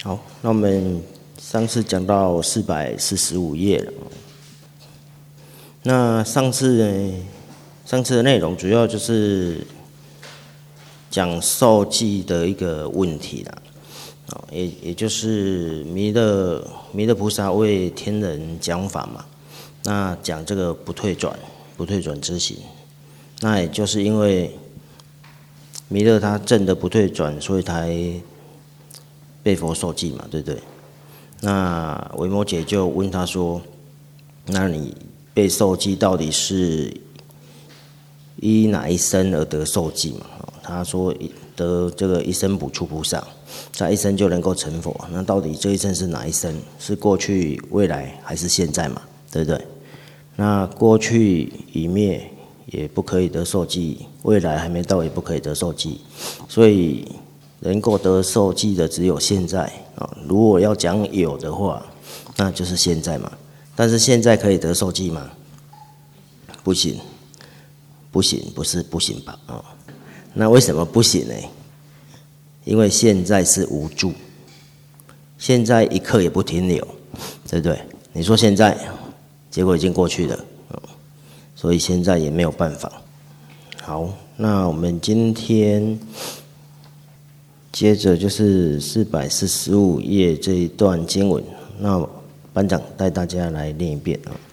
好，那我们上次讲到445页了。那上次的内容主要就是讲受记的一个问题啦，也就是弥勒菩萨为天人讲法嘛，那讲这个不退转之行，那也就是因为弥勒他证的不退转，所以才被佛受记嘛，对不对？那维摩诘就问他说：“那你被受记到底是依哪一生而得受记嘛？”他说得这个一生补处菩萨，在一生就能够成佛。那到底这一生是哪一生？是过去、未来还是现在嘛？对不对？那过去已灭也不可以得受记，未来还没到也不可以得受记，所以能够得受记的只有现在啊。如果要讲有的话，那就是现在嘛。但是现在可以得受记吗？不行，不是不行吧？那为什么不行呢？因为现在是无住，现在一刻也不停留，对不对？你说现在，结果已经过去了，所以现在也没有办法。好，那我们今天接着就是445页这一段经文，那班长带大家来念一遍啊。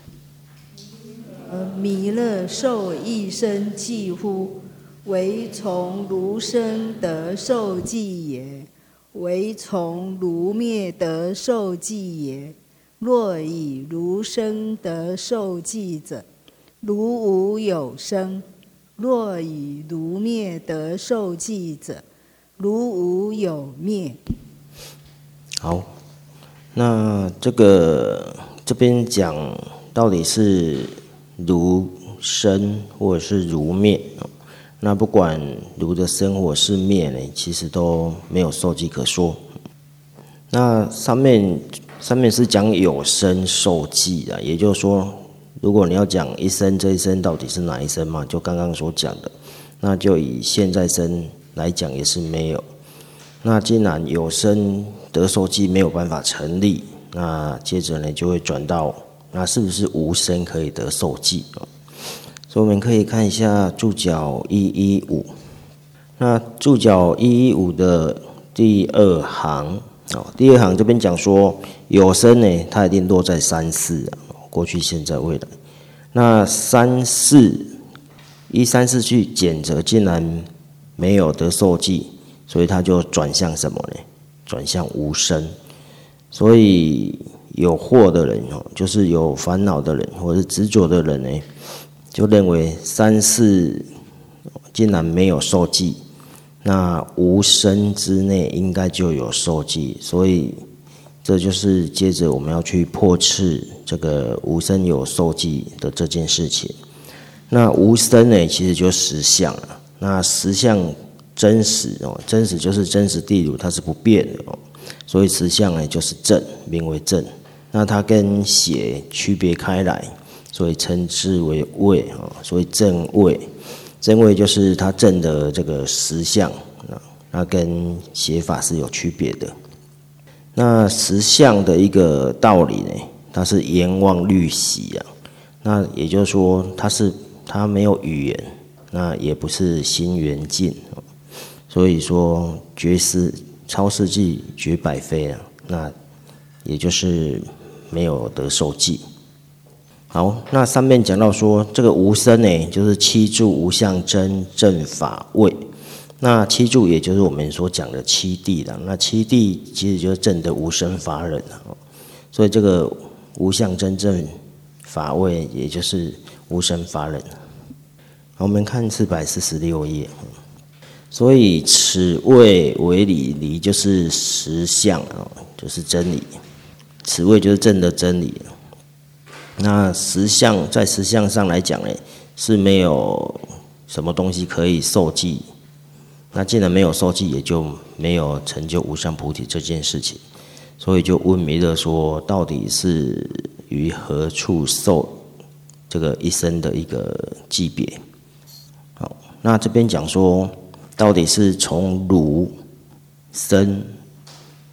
弥勒受一生记乎？唯从如生得受记也，唯从如灭得受记也。若以如生得受记者，如无有生；若以如灭得受记者，如无有灭。 好，那这边讲到底是如生或者是如灭，那不管如的生或是灭呢，其实都没有受记可说。那上面是讲有生受记的，也就是说，如果你要讲一生，这一生到底是哪一生嘛？就刚刚所讲的，那就以现在生来讲也是没有。那既然有生得受记没有办法成立，那接着呢就会转到那是不是无生可以得受记？所以我们可以看一下注脚115。那注脚115的第二行，第二行这边讲说有生呢，它一定落在三世过去、现在、未来。那三世依三世去检则，竟然没有得受记，所以它就转向什么呢？转向无生。所以有惑的人就是有烦恼的人，或者是执着的人呢，就认为三世竟然没有受记，那无生之内应该就有受记，所以这就是接着我们要去破斥这个无生有受记的这件事情。那无生呢，其实就实相了。那实相真实真实就是真实地如，它是不变的所以实相呢就是正，名为正。那它跟邪区别开来，所以称之为位所以正位，正位就是它正的这个实相，那跟邪法是有区别的。那实相的一个道理呢，它是言妄虑习那也就是说它没有语言，那也不是心缘尽所以说绝世超世纪绝百非那也就是没有得受记。好，那上面讲到说这个无生呢，就是七住无相真正法位。那七住也就是我们所讲的七地了。那七地其实就是正的无生法忍所以这个无相真正法位也就是无生法忍。好，我们看446页。所以此位为理，理就是实相就是真理。此位就是正的真理。那实相在实相上来讲呢，是没有什么东西可以受记。那既然没有受记，也就没有成就无上菩提这件事情。所以就问弥勒说，到底是于何处受这个一生的一个记别？好，那这边讲说，到底是从如生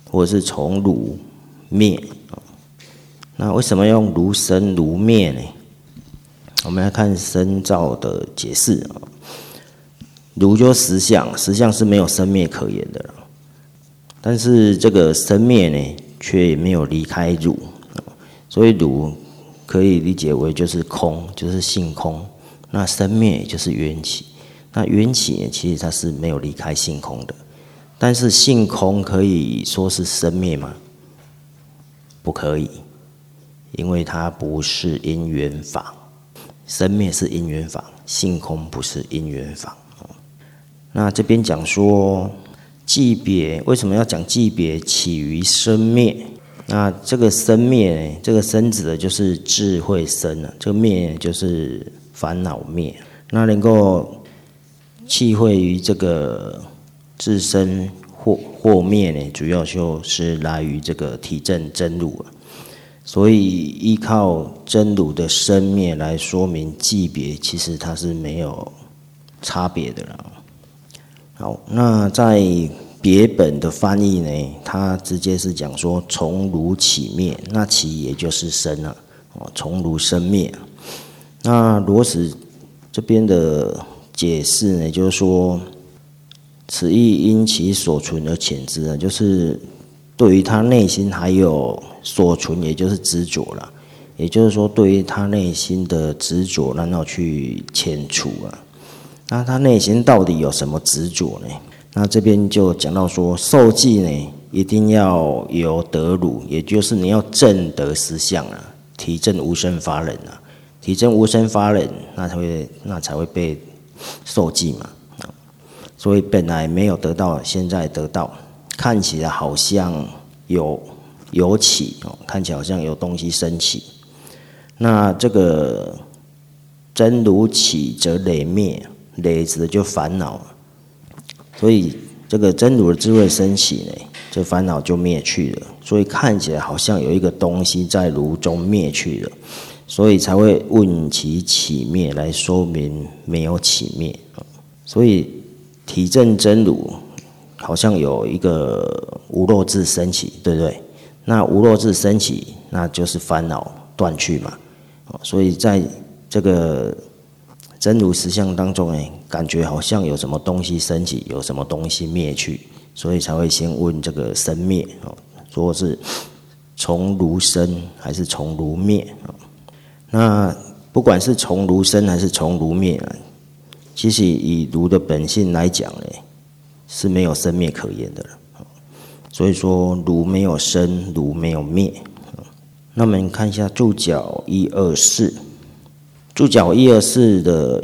或者是从如灭。那为什么用如生如灭呢？我们来看深造的解释。如就实相，实相是没有生灭可言的了。但是这个生灭呢，却没有离开如，所以如可以理解为就是空，就是性空。那生灭就是缘起，那缘起呢，其实它是没有离开性空的。但是性空可以说是生灭吗？不可以，因为它不是因缘法。生灭是因缘法，性空不是因缘法。那这边讲说寂别，为什么要讲寂别起于生灭？那这个生灭呢，这个生指的就是智慧生了，这个灭就是烦恼灭。那能够契会于这个自生或灭呢，主要就是来于这个体证真如了。所以依靠真如的生灭来说明寂别，其实它是没有差别的了。好，那在别本的翻译呢，它直接是讲说从如起灭，那起也就是生了，从如生灭。那罗什这边的解释呢，就是说此意因其所存而遣之呢，就是对于他内心还有所存，也就是执着了。也就是说，对于他内心的执着，然后去遣除啊。那他内心到底有什么执着呢？那这边就讲到说，受记呢，一定要有得如，也就是你要证得实相啊，体证无生法忍啊，体证无生法忍，那才会被受记嘛。所以本来没有得到，现在得到，看起来好像有起，看起来好像有东西升起。那这个真如起则累灭，累指的就烦恼，所以这个真如的智慧升起呢，这烦恼就灭去了。所以看起来好像有一个东西在如中灭去了，所以才会问其起灭来说明没有起灭。所以体证真如好像有一个无漏智升起，对不对？那无漏智升起，那就是烦恼断去嘛。所以在这个真如实相当中呢，感觉好像有什么东西升起，有什么东西灭去，所以才会先问这个生灭，说是从如生还是从如灭。那不管是从如生还是从如灭，其实以如的本性来讲呢，是没有生灭可言的了。所以说如没有生，如没有灭。那我们看一下注脚124，注脚124的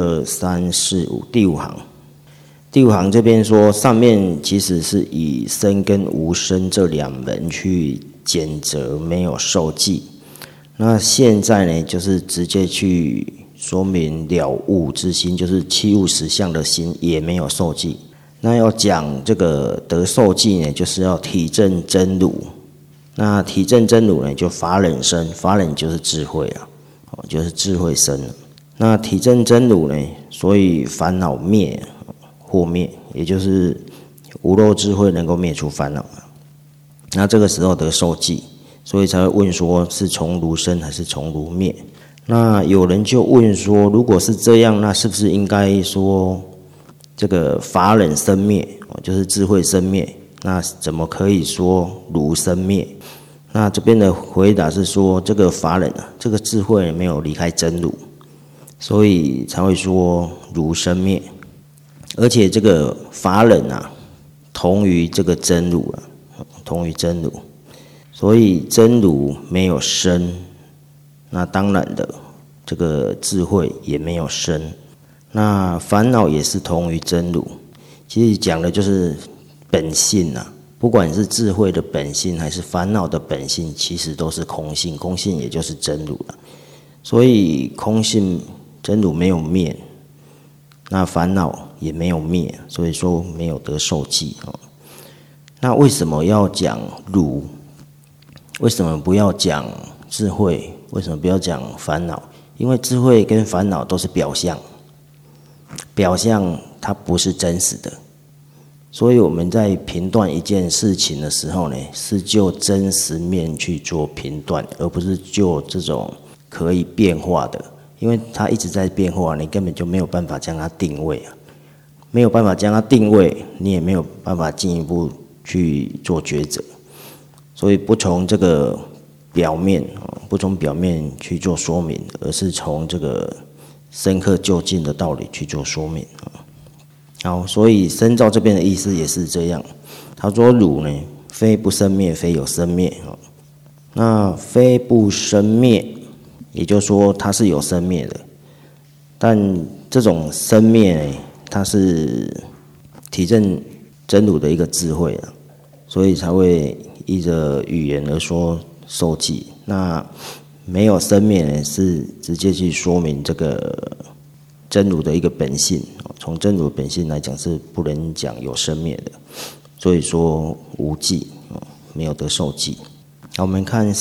1、2、3、4、5第5行。第5行这边说，上面其实是以生跟无生这两门去检责没有受记。那现在呢，就是直接去说明了悟之心，就是契悟实相的心也没有受记。那要讲这个得受记呢，就是要体证真如。那体证真如呢，就法忍生，法忍就是智慧啊，就是智慧生了。那体证真如呢，所以烦恼灭或灭，也就是无漏智慧能够灭除烦恼。那这个时候得受记，所以才会问说是从如生还是从如灭。那有人就问说，如果是这样，那是不是应该说这个法忍生灭，就是智慧生灭？那怎么可以说如生灭？那这边的回答是说，这个法忍啊，这个智慧没有离开真如，所以才会说如生灭。而且这个法忍啊，同于这个真如啊，同于真如，所以真如没有生，那当然的，这个智慧也没有生。那烦恼也是同于真如，其实讲的就是本性啊，不管是智慧的本性还是烦恼的本性，其实都是空性，空性也就是真如了。所以空性真如没有灭，那烦恼也没有灭，所以说没有得受记。那为什么要讲如？为什么不要讲智慧？为什么不要讲烦恼？因为智慧跟烦恼都是表象，表象它不是真实的。 所以我们在评断一件事情的时候呢，是就真实面去做评断，而不是就这种可以变化的，因为它一直在变化，你根本就没有办法将它定位啊，没有办法将它定位，你也没有办法进一步去做抉择。所以不从这个表面，不从表面去做说明，而是从这个深刻究竟的道理去做说明。好，所以深造这边的意思也是这样。他说汝呢，非不生灭，非有生灭。那非不生灭，也就是说它是有生灭的，但这种生灭呢，它是体证真如的一个智慧啊，所以才会依着语言而说受记。那没有生灭呢，是直接去说明这个真如的一个本性。从真如的本性来讲，是不能讲有生灭的，所以说无记，没有得受记。好，我们看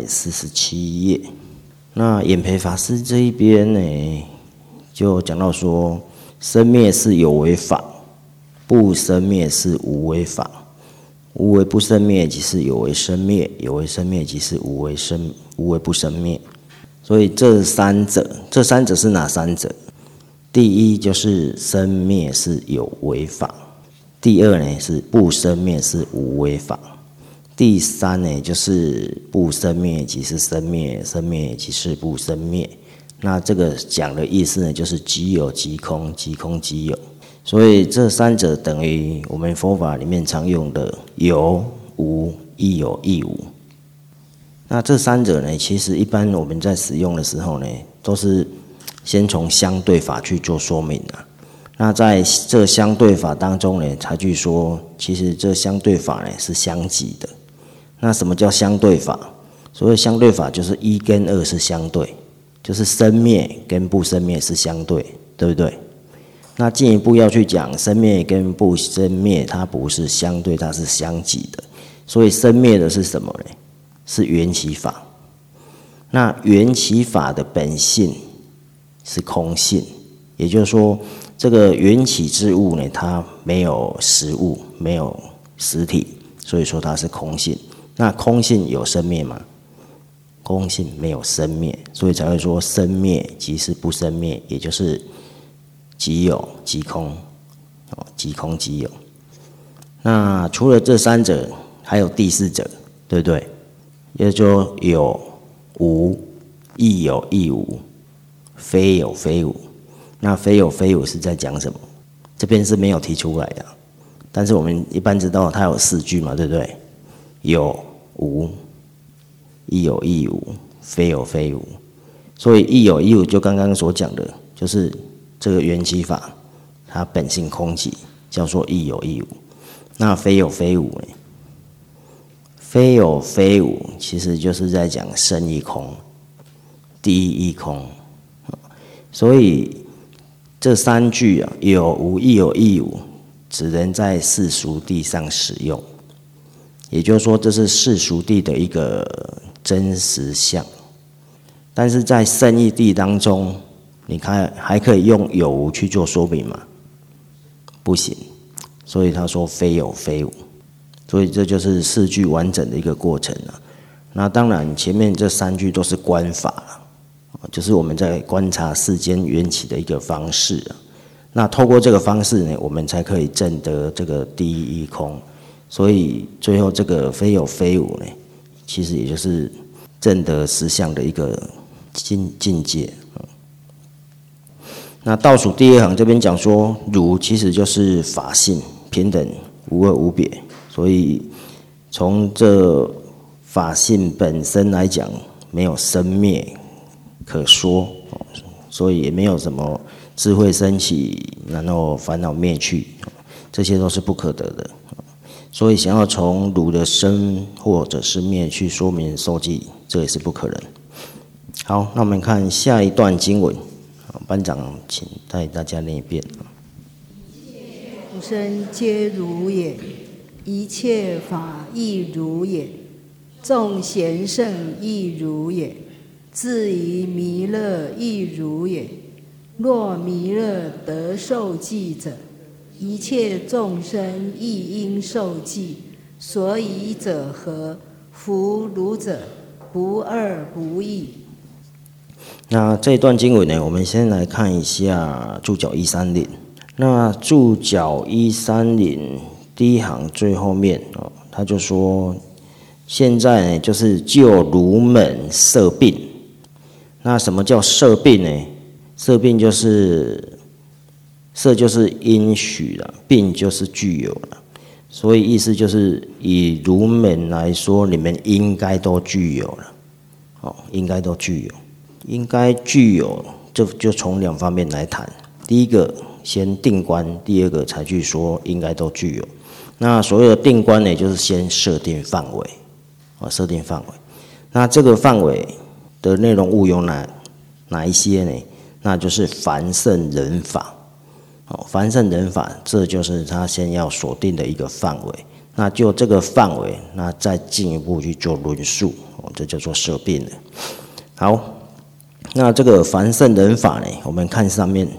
447页。那演培法师这一边呢，就讲到说，生灭是有为法，不生灭是无为法。无为不生灭即是有为生灭，有为生灭即是无为不生灭。所以这三者是哪三者？第一就是生灭是有为法，第二呢是不生灭是无为法，第三呢就是不生灭即是生灭，生灭即是不生灭。那这个讲的意思呢，就是即有即空，即空即有。所以这三者等于我们佛法里面常用的有无，亦有亦无。那这三者呢，其实一般我们在使用的时候呢，都是先从相对法去做说明的。那在这相对法当中呢，才去说，其实这相对法呢是相即的。那什么叫相对法？所谓相对法就是一跟二是相对，就是生灭跟不生灭是相对，对不对？那进一步要去讲生灭跟不生灭，它不是相对，它是相即的。所以生灭的是什么呢？是缘起法。那缘起法的本性是空性，也就是说，这个缘起之物呢，它没有实物，没有实体，所以说它是空性。那空性有生灭吗？空性没有生灭，所以才会说生灭即是不生灭，也就是即有即空，即空即有。那除了这三者，还有第四者，对不对？也就有无，亦有亦无，非有非无。那非有非无是在讲什么？这边是没有提出来的，但是我们一般知道它有四句嘛，对不对？有无，亦有亦无，非有非无。所以亦有亦无就刚刚所讲的，就是这个缘起法，它本性空寂，叫做亦有亦无。那非有非无呢？非有非无，其实就是在讲生亦空，第一亦空。所以这三句啊，有无亦有亦无，只能在世俗谛上使用。也就是说，这是世俗谛的一个真实相。但是在圣义谛当中，你看还可以用有无去做说明吗？不行。所以他说非有非无。所以这就是四句完整的一个过程了。那当然前面这三句都是观法了，就是我们在观察世间缘起的一个方式。那透过这个方式呢，我们才可以证得这个第一义空。所以最后这个非有非无呢，其实也就是证得实相的一个境界。那倒数第二行这边讲说，如其实就是法性平等无二无别。所以从这法性本身来讲，没有生灭可说，所以也没有什么智慧升起，然后烦恼灭去，这些都是不可得的。所以想要从汝的生或者是灭去说明受记，这也是不可能。好，那我们看下一段经文，班长请带大家念一遍。 众生皆如也，一切法亦如也，众贤圣亦如也，自于弥勒亦如也。若弥勒得受记者， 一切众生亦应受记，所以者何？夫汝者，不二不异。 那这一段经文呢，我们先来看一下注脚130。那注脚130第一行最后面他就说，现在呢就是就如门设病。那什么叫设病呢？设病就是设就是应许了，病就是具有了，所以意思就是以如门来说，你们应该都具有了，应该都具有，应该具有，就从两方面来谈。第一个先定观，第二个才去说应该都具有。那所谓的定观呢，就是先设定范围，设定范围。那这个范围的内容物有哪一些呢？那就是凡圣人法。凡圣人法，这就是他先要锁定的一个范围。那就这个范围，那再进一步去做论述，这叫做设定了。好，那这个凡圣人法呢，我们看上面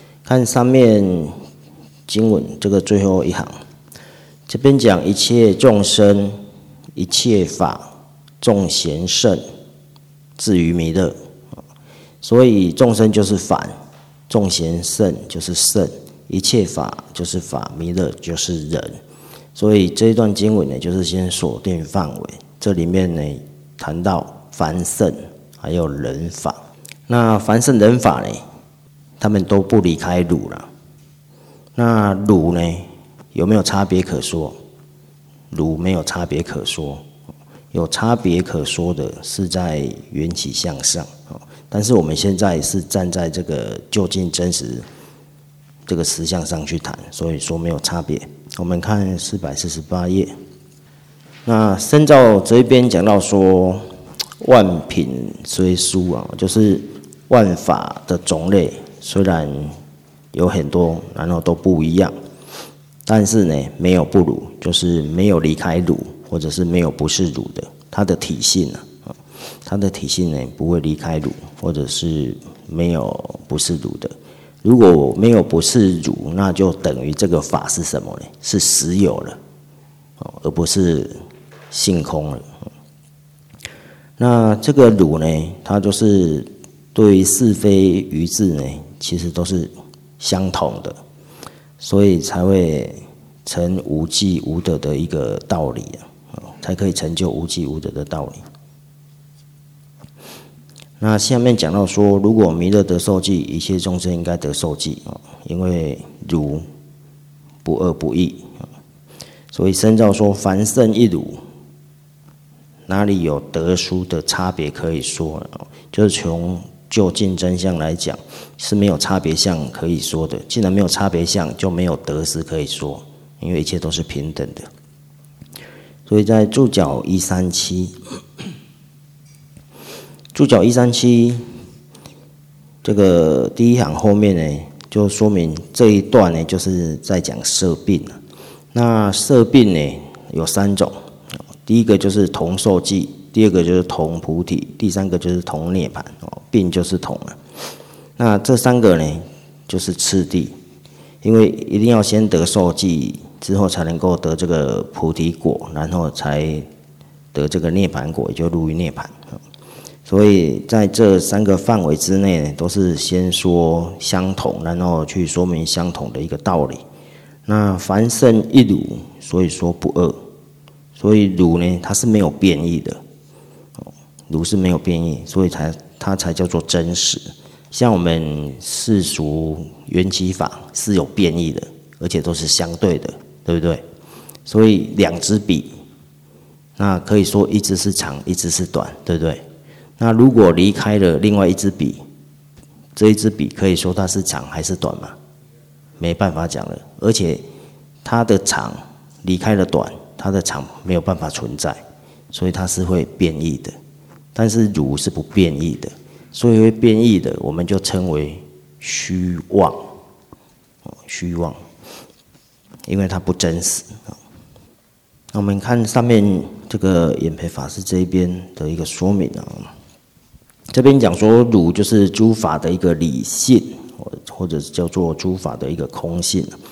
经文这个最后一行，这边讲一切众生、一切法，众贤圣，至于弥勒。所以众生就是凡，众贤圣就是圣。一切法就是法，弥勒就是人，所以这一段经文呢，就是先锁定范围。这里面呢，谈到凡圣还有人法。那凡圣人法呢，他们都不离开汝了。那汝呢，有没有差别可说？汝没有差别可说，有差别可说的是在缘起相上。但是我们现在是站在这个究竟真实这个实相上去谈，所以说没有差别。我们看448页，那深造这一边讲到说，万品虽殊就是万法的种类虽然有很多，然后都不一样，但是呢，没有不如，就是没有离开如，或者是没有不是如的，它的体性它的体性呢不会离开如，或者是没有不是如的。如果没有不是如，那就等于这个法是什么呢？是实有了，而不是性空了。那这个如呢，它就是对于是非愚智呢，其实都是相同的，所以才会成无记无得的一个道理才可以成就无记无得的道理。那下面讲到说，如果弥勒得受记，一切众生应该得受记因为如不二不异所以深造说，凡圣一如，哪里有得殊的差别可以说就是从究竟真相来讲，是没有差别相可以说的。既然没有差别相，就没有得失可以说，因为一切都是平等的。所以在注脚137。注脚137这个第一行后面呢，就说明这一段呢，就是在讲摄病那摄病呢有3种，第一个就是同受记，第二个就是同菩提，第三个就是同涅槃病就是同那这3个呢，就是次第，因为一定要先得受记，之后才能够得这个菩提果，然后才得这个涅槃果，也就入于涅槃。所以在这3个范围之内呢，都是先说相同，然后去说明相同的一个道理。那凡圣一如，所以说不二。所以如呢，它是没有变异的，如是没有变异，所以它才叫做真实。像我们世俗缘起法是有变异的，而且都是相对的，对不对？所以2支笔，那可以说一支是长，一支是短，对不对？那如果离开了另外一支笔，这一支笔可以说它是长还是短吗？没办法讲了，而且它的长离开了短，它的长没有办法存在，所以它是会变异的。但是如是不变异的，所以会变异的，我们就称为虚妄，虚妄，因为它不真实。那我们看上面这个演培法师这一边的一个说明这边讲说如就是诸法的一个理性，或者叫做诸法的一个空性。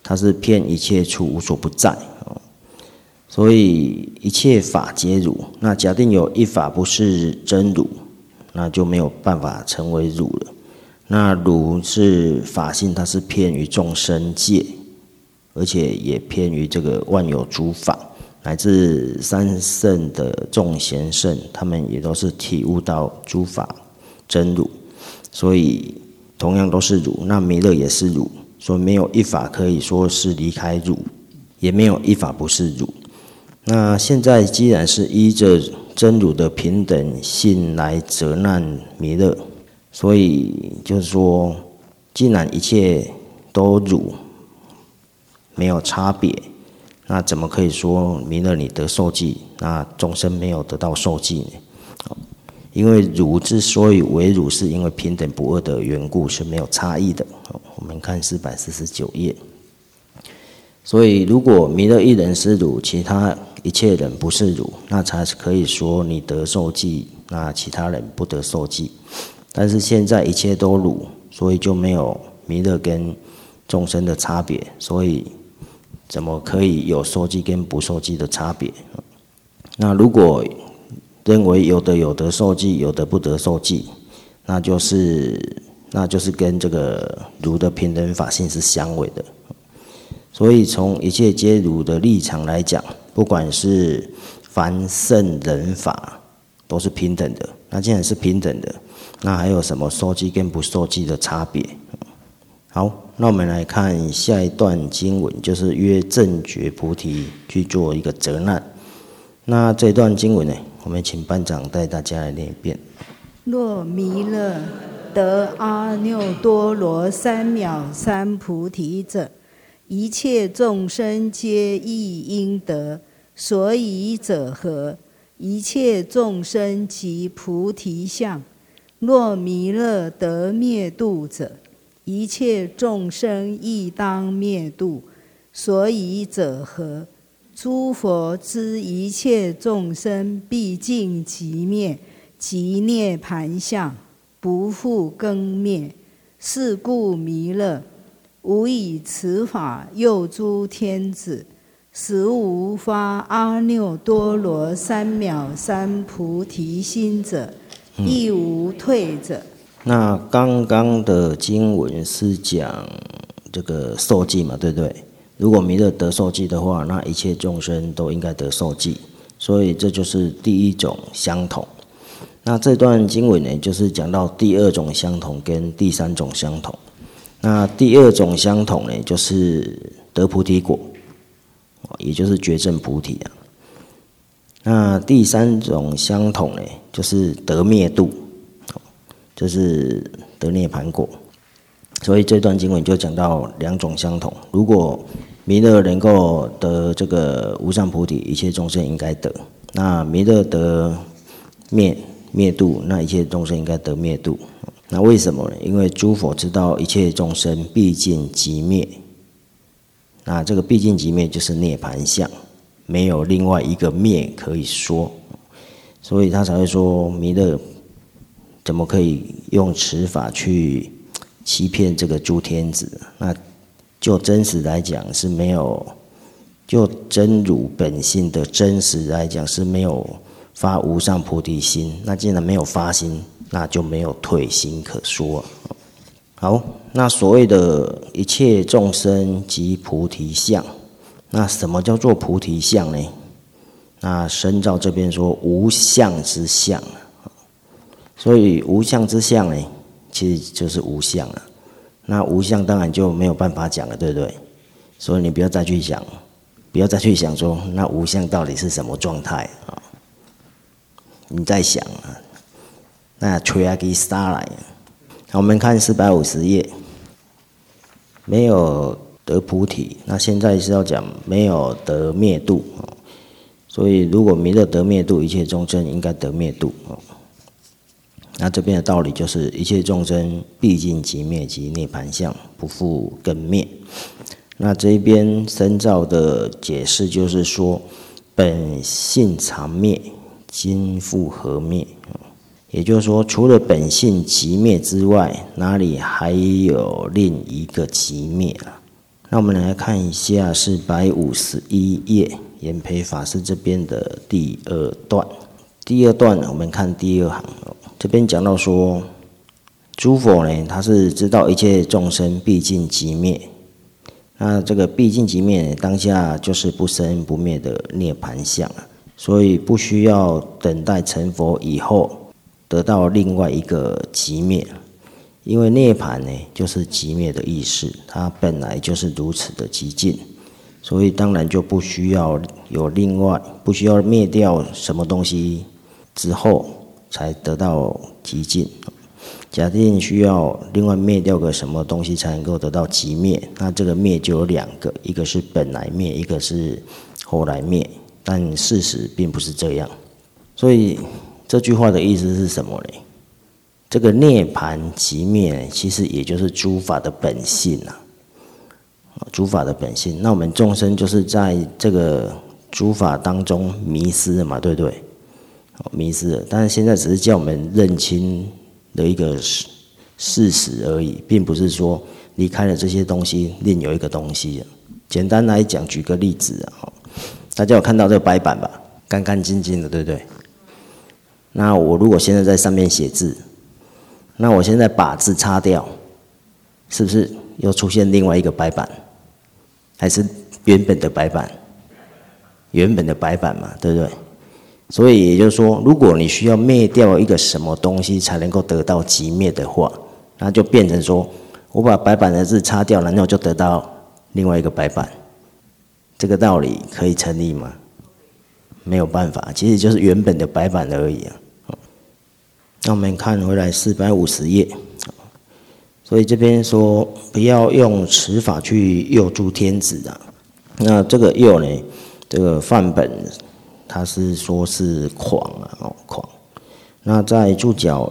它是遍一切处无所不在。所以一切法皆如。那假定有一法不是真如，那就没有办法成为如了。那如是法性，它是遍于众生界，而且也偏于这个万有诸法，乃至三圣的众贤圣，他们也都是体悟到诸法真如，所以同样都是如。那弥勒也是如，所以没有一法可以说是离开如，也没有一法不是如。那现在既然是依着真如的平等性来责难弥勒，所以就是说，既然一切都如，没有差别，那怎么可以说弥勒你得受记，那众生没有得到受记呢？因为如之所以为如，是因为平等不二的缘故，是没有差异的。我们看449页。所以如果弥勒一人是如，其他一切人不是如，那才可以说你得受记，那其他人不得受记。但是现在一切都如，所以就没有弥勒跟众生的差别，所以怎么可以有受记跟不受记的差别？那如果认为有的受记，有的不得受记，那就是跟这个如的平等法性是相违的。所以从一切皆如的立场来讲，不管是凡圣人法都是平等的。那既然是平等的，那还有什么受记跟不受记的差别？好，那我们来看下一段经文，就是约正觉菩提去做一个责难。那这段经文呢，我们请班长带大家来念一遍。 若弥勒得阿耨多罗三藐三菩提者，一切众生皆亦应得，所以者何？一切众生即菩提相。若弥勒得灭度者，一切众生亦当灭度，所以者何？诸佛知一切众生毕竟即灭，即涅盘相，不复更灭。是故弥勒无以此法诱诸天子，实无发阿耨多罗三藐三菩提心者，亦无退者。 那刚刚的经文是讲这个受记嘛，对不对？如果弥勒得受记的话，那一切众生都应该得受记，所以这就是第一种相同。那这段经文呢，就是讲到第二种相同跟第三种相同。那第二种相同呢，就是得菩提果，也就是觉证菩提啊。那第三种相同呢，就是得灭度，就是得涅盘果。所以这段经文就讲到两种相同。如果弥勒能够得这个无上菩提，一切众生应该得；那弥勒得灭度，那一切众生应该得灭度。那为什么呢？因为诸佛知道一切众生毕竟即灭，那这个毕竟即灭就是涅盘相，没有另外一个灭可以说，所以他才会说弥勒怎么可以用此法去欺骗这个诸天子？那就真实来讲是没有，就真如本性的真实来讲是没有发无上菩提心。那既然没有发心，那就没有退心可说。好，那所谓的一切众生即菩提相，那什么叫做菩提相呢？那深造这边说无相之相，所以无相之相呢，其实就是无相了。那无相当然就没有办法讲了，对不对？所以你不要再去想，说那无相到底是什么状态啊？你在想啊，那吹啊给杀来。好，我们看450页，没有得菩提，那现在是要讲没有得灭度，所以如果弥勒得灭度，一切众生应该得灭度。那这边的道理就是一切众生毕竟即灭，即涅盘相，不复更灭。那这边深造的解释就是说，本性常灭，今复何灭？也就是说，除了本性即灭之外，哪里还有另一个即灭啊？ 那我们来看一下451页延培法师这边的第二段。第二段我们看第二行，这边讲到说，诸佛呢，他是知道一切众生毕竟即灭。那这个毕竟即灭，当下就是不生不灭的涅槃相，所以不需要等待成佛以后得到另外一个即灭。因为涅槃呢，就是即灭的意思，它本来就是如此的极尽，所以当然就不需要有另外，不需要灭掉什么东西之后才得到极尽。假定需要另外灭掉个什么东西才能够得到极灭，那这个灭就有两个，一个是本来灭，一个是后来灭，但事实并不是这样。所以这句话的意思是什么呢？这个涅槃即灭，其实也就是诸法的本性啊，诸法的本性。那我们众生就是在这个诸法当中迷失了嘛，对不对？迷失了，但是现在只是叫我们认清的一个事实而已，并不是说离开了这些东西，另有一个东西。简单来讲，举个例子啊，大家有看到这个白板吧？干干净净的，对不对？那我如果现在在上面写字，那我现在把字擦掉，是不是又出现另外一个白板？还是原本的白板？原本的白板嘛，对不对？所以也就是说，如果你需要灭掉一个什么东西才能够得到极灭的话，那就变成说我把白板的字擦掉，然后就得到另外一个白板。这个道理可以成立吗？没有办法，其实就是原本的白板而已啊。那我们看回来450页，所以这边说不要用此法去诱诸天子啊。那这个诱呢，这个范本他是说是狂啊，狂。那在注脚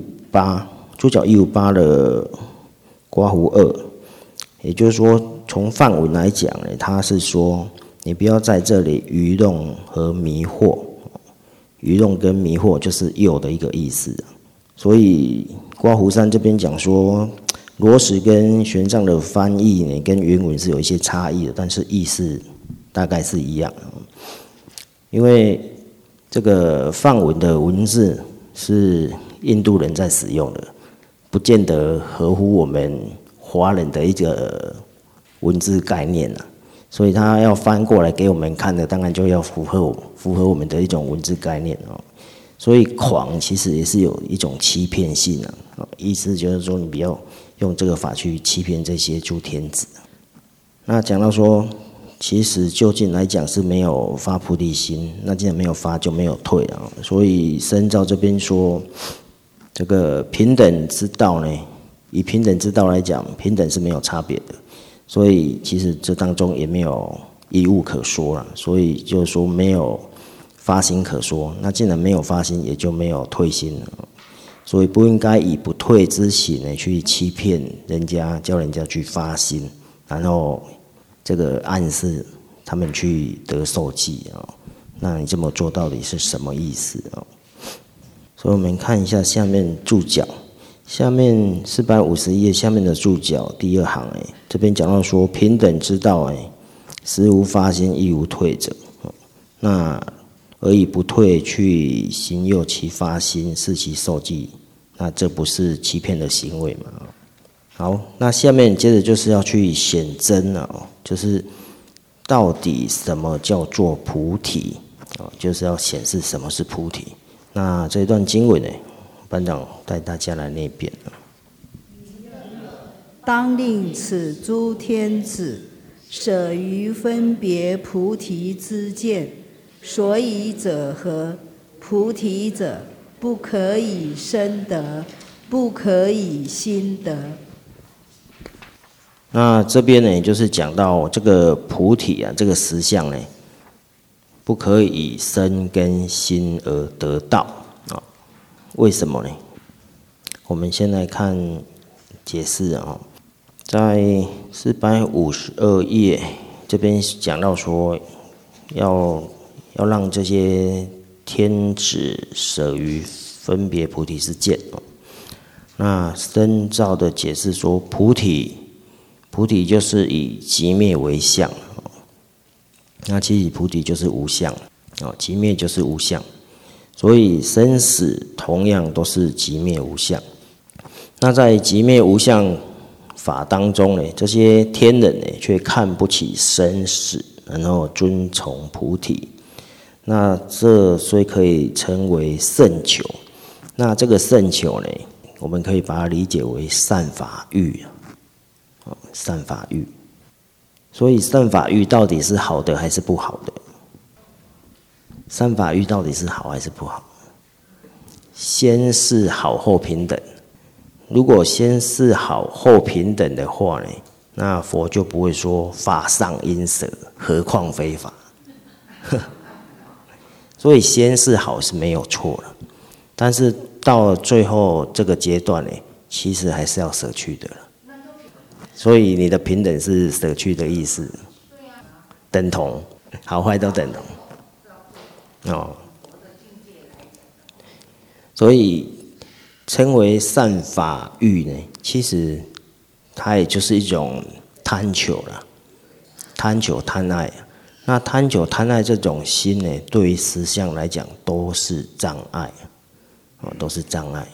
158的括弧2，也就是说从范文来讲呢，他是说你不要在这里愚弄和迷惑。愚弄跟迷惑就是诱的一个意思，所以刮胡山这边讲说，罗什跟玄奘的翻译呢，跟原文是有一些差异的，但是意思大概是一样。因为这个梵文的文字是印度人在使用的，不见得合乎我们华人的一个文字概念啊。所以他要翻过来给我们看的，当然就要符合我们的一种文字概念哦。所以狂其实也是有一种欺骗性啊，意思就是说你不要用这个法去欺骗这些诸天子。那讲到说，其实究竟来讲是没有发菩提心，那既然没有发就没有退啊。所以深造这边说，这个平等之道呢，以平等之道来讲，平等是没有差别的。所以其实这当中也没有义务可说了，所以就是说没有发心可说。那既然没有发心，也就没有退心了。所以不应该以不退之行呢去欺骗人家，叫人家去发心，然后这个暗示他们去得受记啊。那你这么做到底是什么意思啊？所以我们看一下下面注脚。下面450页下面的注脚第二行，这边讲到说平等之道，实无发心亦无退者。那而以不退去行诱其发心，是其受记，那这不是欺骗的行为吗？好，那下面接着就是要去显真了，就是到底什么叫做菩提，就是要显示什么是菩提。那这一段经文呢，班长带大家来念一遍。 当令此诸天子舍于分别菩提之见，所以者何？菩提者，不可以生得，不可以心得。 那这边呢，就是讲到这个菩提啊，这个实相呢，不可以身跟心而得到啊。为什么呢？我们先来看解释啊，在452页这边讲到说，要让这些天子舍于分别菩提之见。那深造的解释说，菩提菩提就是以寂灭为相，那其实菩提就是无相，寂灭就是无相，所以生死同样都是寂灭无相。那在寂灭无相法当中呢，这些天人呢却看不起生死，然后尊崇菩提。那这虽可以称为圣求，那这个圣求呢，我们可以把它理解为善法欲，善法欲。所以善法欲到底是好的还是不好的？善法欲到底是好还是不好？先是好后平等。如果先是好后平等的话呢，那佛就不会说法上应舍，何况非法。所以先是好是没有错了，但是到了最后这个阶段呢，其实还是要舍去的了。所以你的平等是舍去的意思，等同，好坏都等同。所以称为善法欲呢，其实它也就是一种贪求了，贪求贪爱。那贪求贪爱这种心呢，对于实相来讲都是障碍，都是障碍。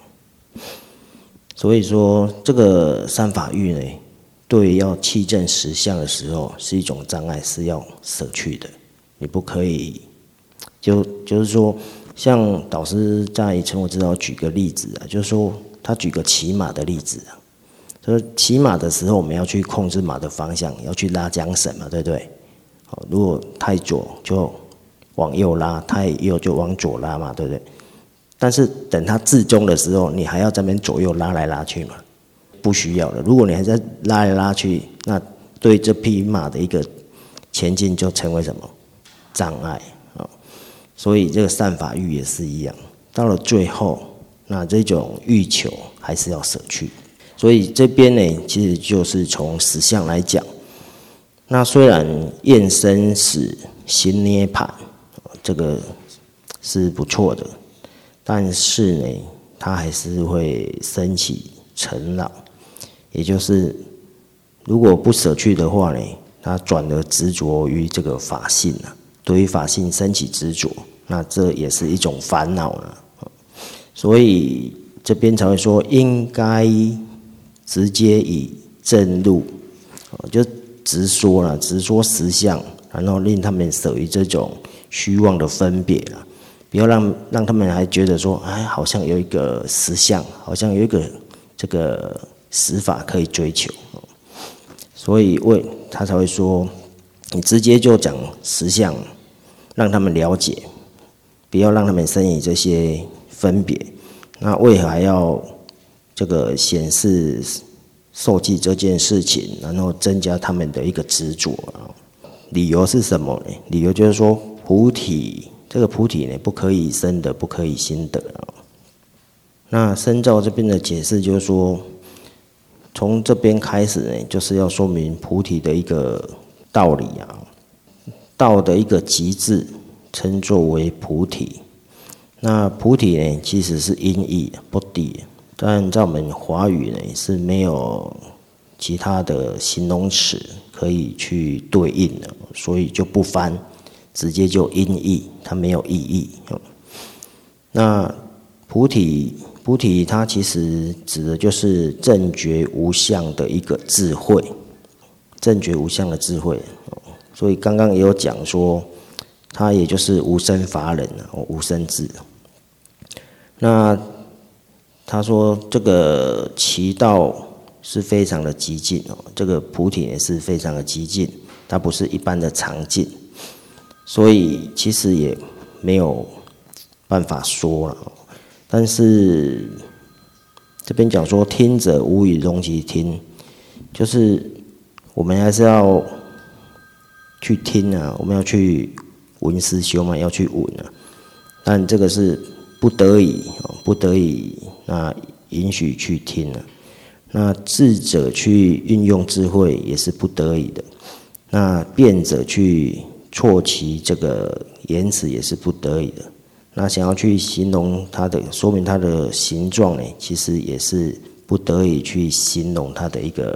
所以说这个善法欲呢，对要契证实相的时候是一种障碍，是要舍去的。你不可以，就是说，像导师在成我指导举个例子啊，就是说他举个骑马的例子啊，就是骑马的时候我们要去控制马的方向，要去拉缰绳嘛，对不对？如果太左就往右拉，太右就往左拉嘛，对不对？但是等它至中的时候，你还要在那边左右拉来拉去嘛？不需要了。如果你还在拉来拉去，那对这匹马的一个前进就成为什么障碍啊？所以这个善法欲也是一样，到了最后，那这种欲求还是要舍去。所以这边呢，其实就是从实相来讲。那虽然厌生死行涅槃，这个是不错的，但是呢，它还是会升起尘恼，也就是如果不舍去的话呢，它转而执着于这个法性啊，对于法性升起执着，那这也是一种烦恼了。所以这边才会说，应该直接以正入，就直说了，直说实相，然后令他们舍于这种虚妄的分别了，不要让他们还觉得说，哎，好像有一个实相，好像有一个这个实法可以追求，所以他才会说，你直接就讲实相，让他们了解，不要让他们生起这些分别。那为何还要这个显示受记这件事情，然后增加他们的一个执着啊？理由是什么呢？理由就是说，菩提这个菩提呢，不可以生得，不可以心得啊。那深造这边的解释就是说，从这边开始呢，就是要说明菩提的一个道理啊，道的一个极致，称作为菩提。那菩提呢，其实是音译不地。但在我们华语呢是没有其他的形容词可以去对应的，所以就不翻，直接就音译，它没有意义。那菩提它其实指的就是正觉无相的一个智慧，正觉无相的智慧。所以刚刚也有讲说，它也就是无生法忍，无生智。那他说这个其道是非常的激进哦，这个菩提也是非常的激进，它不是一般的常进，所以其实也没有办法说了。但是这边讲说听者无以容其听，就是我们还是要去听啊，我们要去闻思修嘛，要去闻啊，但这个是不得已，那允许去听了。那智者去运用智慧也是不得已的，那辩者去错其这个言辞也是不得已的。那想要去形容它的，说明它的形状呢，其实也是不得已去形容它的一个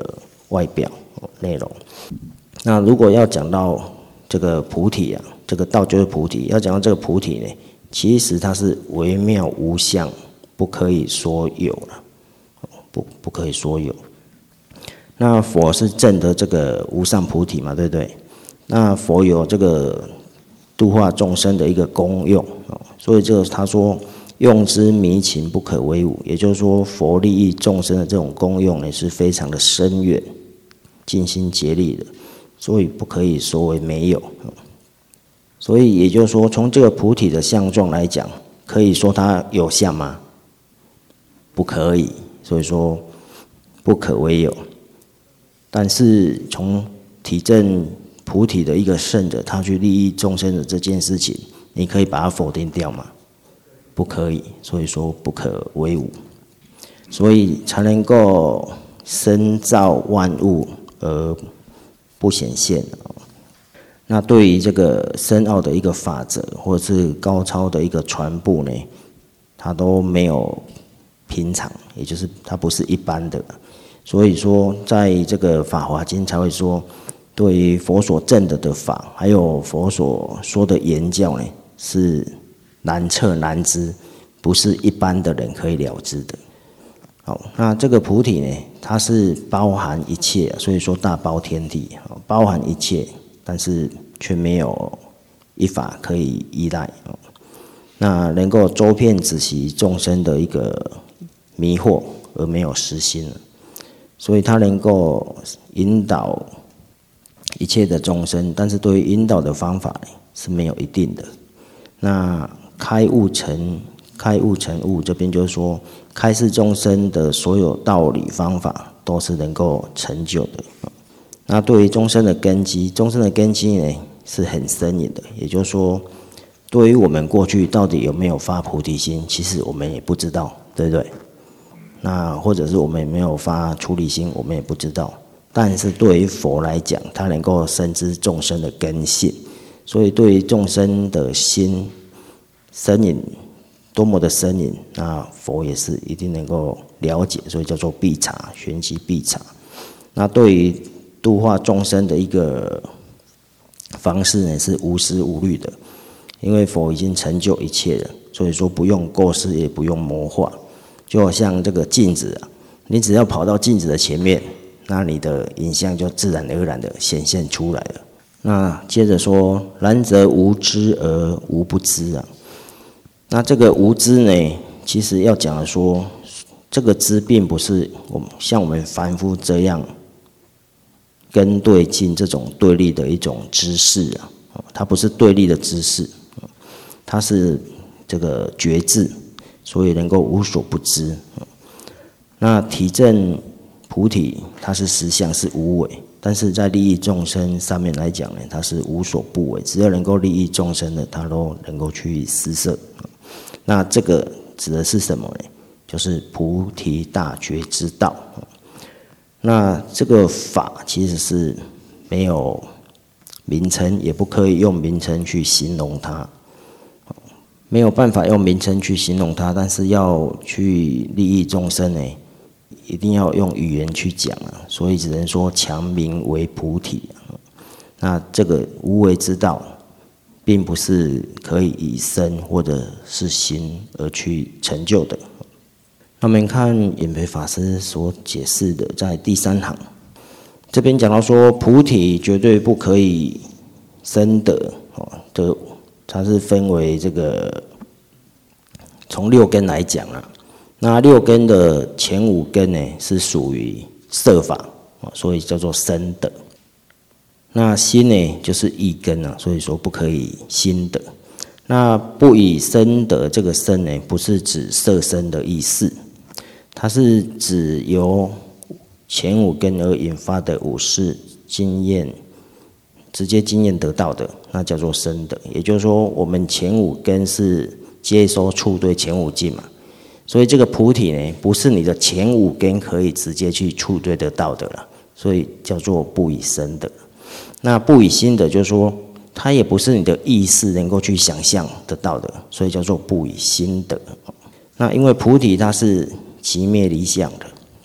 外表内容。那如果要讲到这个菩提啊，这个道就是菩提，要讲到这个菩提呢，其实它是微妙无相，不可以说有了，不可以说有。那佛是证得这个无上菩提嘛，对不对？那佛有这个度化众生的一个功用，所以这个他说用之迷情不可为无，也就是说佛利益众生的这种功用呢是非常的深远，尽心竭力的，所以不可以说为没有。所以也就是说，从这个菩提的相状来讲，可以说它有相吗？不可以，所以说不可为有。但是从体证菩提的一个圣者，他去利益众生的这件事情，你可以把它否定掉吗？不可以，所以说不可为无，所以才能够深造万物而不显现。那对于这个深奥的一个法则，或者是高超的一个传播呢，它都没有平常，也就是它不是一般的。所以说，在这个《法华经》才会说，对于佛所证的法，还有佛所说的言教呢，是难测难知，不是一般的人可以了知的。好，那这个菩提呢，它是包含一切，所以说大包天地，包含一切，但是却没有一法可以依赖。那能够周遍止息众生的一个迷惑，而没有实心，所以它能够引导一切的众生，但是对于引导的方法是没有一定的。那开悟成悟，这边就是说，开示众生的所有道理方法都是能够成就的。那对于众生的根基呢是很深远的，也就是说，对于我们过去到底有没有发菩提心，其实我们也不知道，对不对？那或者是我们有没有发出离心，我们也不知道。但是对于佛来讲，他能够深知众生的根性，所以对于众生的心深隐多么的深隐，那佛也是一定能够了解，所以叫做必察，玄机必察。那对于度化众生的一个方式呢，是无思无虑的，因为佛已经成就一切了，所以说不用构思，也不用谋划。就好像这个镜子啊，你只要跑到镜子的前面，那你的影像就自然而然的显现出来了。那接着说，然则无知而无不知啊。那这个无知呢，其实要讲的说，这个知并不是像我们凡夫这样跟对境这种对立的一种知识啊，它不是对立的知识，它是这个觉智，所以能够无所不知。那体证菩提，它是实相，是无为，但是在利益众生上面来讲呢，它是无所不为，只要能够利益众生的，它都能够去施设。那这个指的是什么呢？就是菩提大觉之道。那这个法其实是没有名称，也不可以用名称去形容它，没有办法用名称去形容它，但是要去利益众生呢，一定要用语言去讲啊，所以只能说强名为菩提。那这个无为之道，并不是可以以身或者是心而去成就的。那我们看演培法师所解释的，在第3行这边讲到说，菩提绝对不可以生得的，它是分为这个从6根来讲啊。那6根的前5根呢，是属于色法，所以叫做生得。那心呢，就是意根啊，所以说不可以心得。那不以生得这个生呢，不是指色身的意思，它是指由前5根而引发的5识经验，直接经验得到的，那叫做生得。也就是说，我们前5根是接收触对前5境嘛，所以这个菩提呢，不是你的前5根可以直接去触对得到的了，所以叫做不以生得。那不以心得，就是说它也不是你的意识能够去想象得到的，所以叫做不以心得。那因为菩提它是寂灭离相的，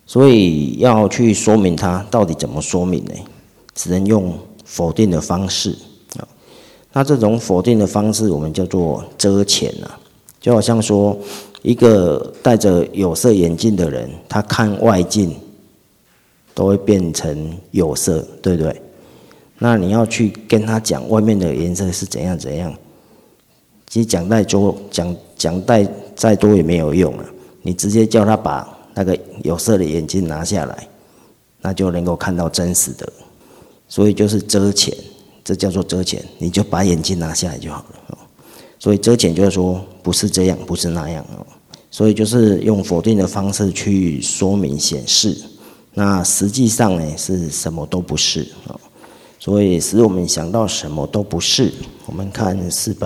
所以要去说明它到底怎么说明呢？只能用否定的方式啊。那这种否定的方式，我们叫做遮潜啊，就好像说一个戴着有色眼镜的人，他看外境都会变成有色，对不对？那你要去跟他讲外面的颜色是怎样怎样，其实讲再多也没有用了。你直接叫他把那个有色的眼镜拿下来，那就能够看到真实的。所以就是遮潜，这叫做遮潜，你就把眼镜拿下来就好了。所以遮潜就是说不是这样，不是那样。所以就是用否定的方式去说明显示，那实际上呢是什么都不是。所以使我们想到什么都不是。我们看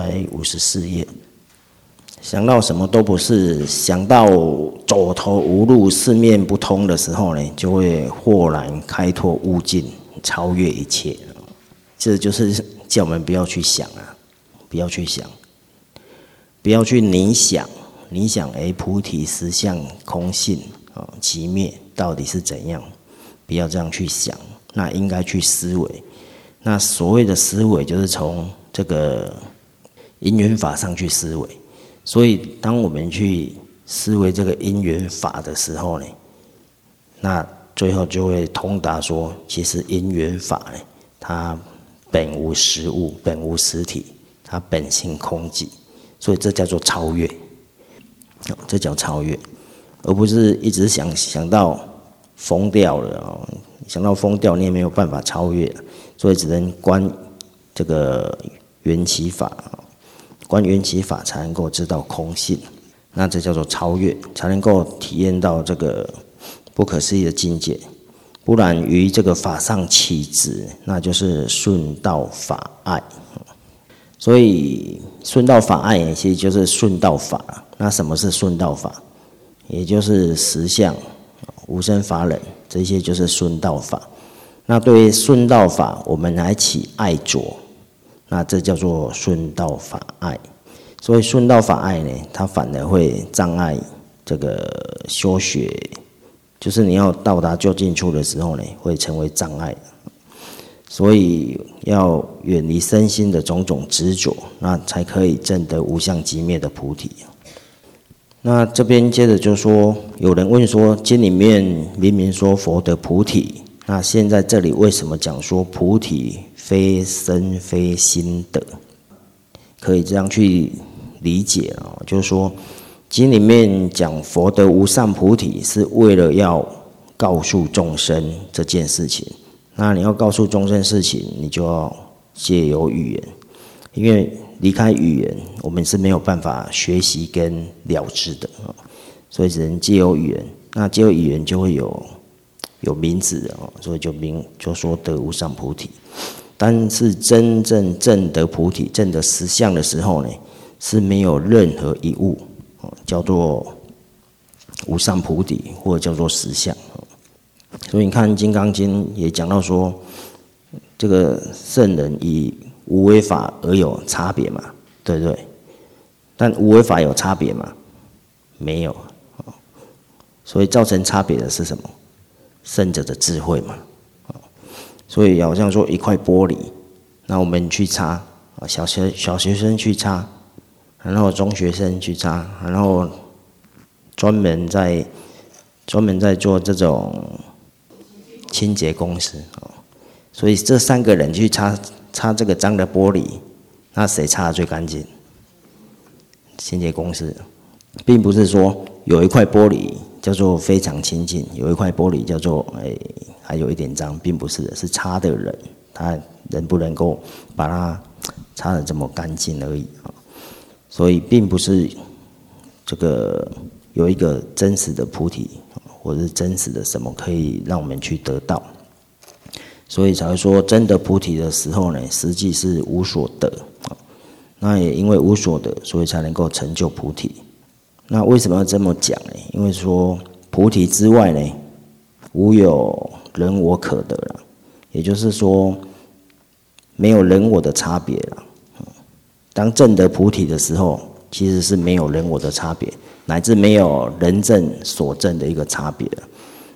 454页，想到什么都不是，想到走投无路、四面不通的时候呢，就会豁然开拓悟境，超越一切。这就是叫我们不要去想啊，不要去想，不要去你想，菩提实相空性寂灭到底是怎样？不要这样去想，那应该去思维。那所谓的思维，就是从这个因缘法上去思维。所以，当我们去思维这个因缘法的时候呢，那最后就会通达说，其实因缘法呢，它本无实物，本无实体，它本性空寂。所以这叫做超越，这叫超越，而不是一直想到疯掉了想到疯掉，你也没有办法超越，所以只能观这个缘起法，观缘起法才能够知道空性，那这叫做超越，才能够体验到这个不可思议的境界。不然于这个法上起执，那就是顺道法爱。所以顺道法爱其实就是顺道法。那什么是顺道法？也就是实相、无生法忍，这些就是顺道法。那对于顺道法，我们来起爱着，那这叫做顺道法爱。所以顺道法爱呢，它反而会障碍这个修学，就是你要到达究竟处的时候呢，会成为障碍。所以要远离身心的种种执着，那才可以证得无相寂灭的菩提。那这边接着就说，有人问说，经里面明明说佛得菩提，那现在这里为什么讲说菩提非身非心得？可以这样去理解就是说，经里面讲佛得无上菩提，是为了要告诉众生这件事情。那你要告诉众生事情，你就要借由语言，因为离开语言，我们是没有办法学习跟了知的所以只能借由语言。那借由语言就会有名字所以就说得无上菩提。但是真正证得菩提、证得实相的时候呢，是没有任何一物叫做无上菩提，或者叫做实相。所以你看《金刚经》也讲到说，这个圣人以无为法而有差别嘛，对不对？但无为法有差别吗？没有。所以造成差别的是什么？圣者的智慧嘛。所以好像说一块玻璃，那我们去擦，小学生去擦，然后中学生去擦，然后专门在做这种清洁公司所以这3个人去擦这个脏的玻璃，那谁擦得最干净？清洁公司，并不是说有一块玻璃叫做非常清净，有一块玻璃叫做还有一点脏，并不是的，是擦的人，他能不能够把它擦得这么干净而已所以并不是这个有一个真实的菩提，或者是真实的什么可以让我们去得到，所以才会说真的菩提的时候呢，实际是无所得那也因为无所得，所以才能够成就菩提。那为什么要这么讲呢？因为说菩提之外呢，无有人我可得了，也就是说没有人我的差别了。当证得菩提的时候，其实是没有人我的差别，乃至没有人证所证的一个差别了。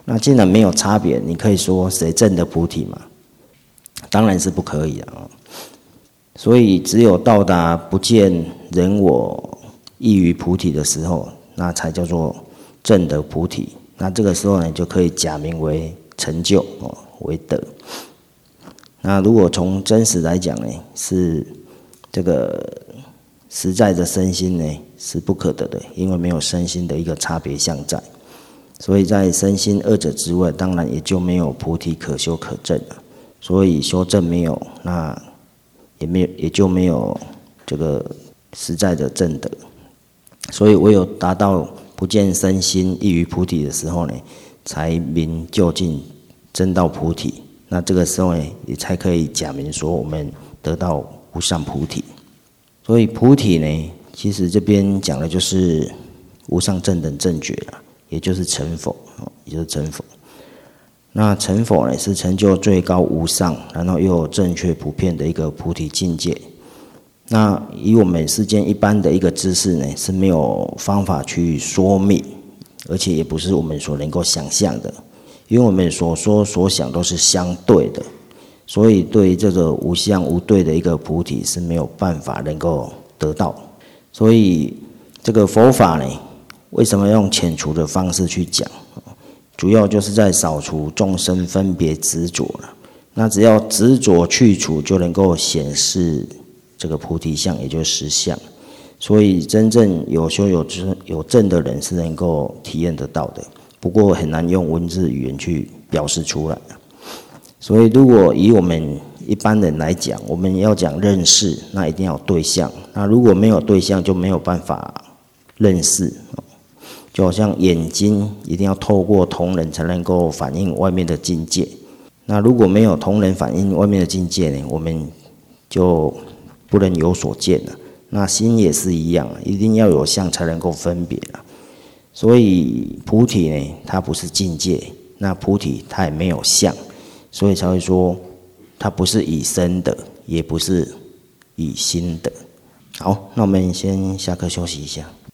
那既然没有差别，你可以说谁证得菩提吗？当然是不可以的啊。所以只有到达不见人我异于菩提的时候，那才叫做证得菩提。那这个时候呢，就可以假名为成就为德。那如果从真实来讲呢，是这个实在的身心呢是不可得的，因为没有身心的一个差别相在。所以在身心二者之外，当然也就没有菩提可修可证了。所以修证没有，那也就没有这个实在的证德。所以唯有达到不见身心异于菩提的时候呢，才明究竟真到菩提。那这个时候呢，也才可以假名说我们得到无上菩提。所以菩提呢，其实这边讲的就是无上正等正觉了，也就是成佛，也就是成佛。那成佛呢，是成就最高无上，然后又有正确普遍的一个菩提境界。那以我们世间一般的一个知识呢，是没有方法去说明，而且也不是我们所能够想象的，因为我们所说所想都是相对的，所以对这个无相无对的一个菩提是没有办法能够得到。所以这个佛法呢，为什么用遣除的方式去讲？主要就是在扫除众生分别执着了。那只要执着去除，就能够显示这个菩提相，也就是实相。所以真正有修有证的人是能够体验得到的，不过很难用文字语言去表示出来。所以如果以我们一般人来讲，我们要讲认识，那一定要有对象。那如果没有对象，就没有办法认识。就好像眼睛一定要透过同仁才能够反映外面的境界。那如果没有同仁反映外面的境界呢，我们就不能有所见了。那心也是一样，一定要有相才能够分别了。所以菩提呢，它不是境界，那菩提它也没有相，所以才会说它不是以身的，也不是以心的。好，那我们先下课休息一下。